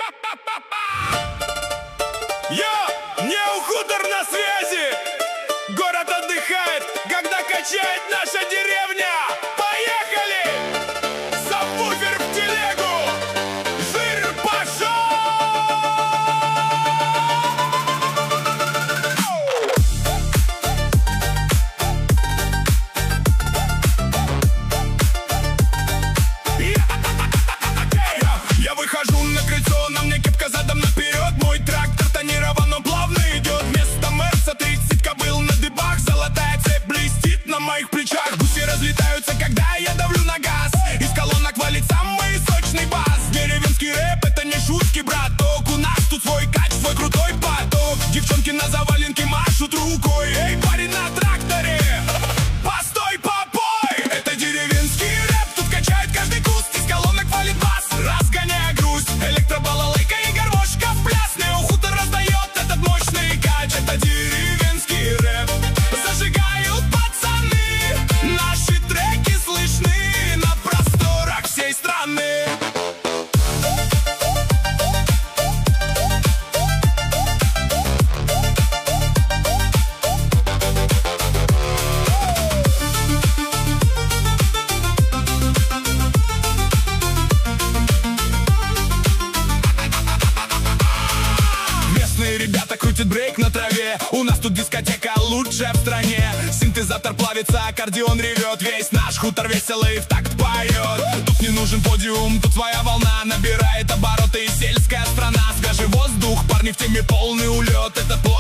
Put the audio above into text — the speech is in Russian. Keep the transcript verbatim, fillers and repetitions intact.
Йо, Неохутор на связи. Город отдыхает, когда качает наша деревня. Поехали! Сабвуфер в телегу. Жир пошел! Я выхожу на крыльцо, на мне кепка задом наперед. Мой трактор тонирован, он плавно идет. Вместо Мерса тридцать кобыл на дыбах. Золотая цепь блестит на моих плечах. Гуси разлетаются, когда я давлю на газ. Из колонок валит самый сочный бас. Деревенский рэп, это не шутки, браток. У нас тут свой кач, свой крутой поток. Девчонки на заваленке машут рукой. Эй, парень на тракторе, постой, попой. Это деревенский рэп, тут качает каждый куст. Из колонок валит бас, разгоняя грусть. Электробалалайка и гармошка в пляс. Неохутор раздает этот мощный кач. Это деревенский рэп, зажигают пацаны. Наши треки слышны на просторах всей страны. Местные ребята крутят брейк на траве. У нас тут дискотека лучшая в стране. Синтезатор плавится, аккордеон ревет. Весь наш хутор веселый в такт поет. Тут не нужен подиум, тут своя волна набирает обороты. И сельская страна, свежий воздух, парни в теме, полный улет. Этот плод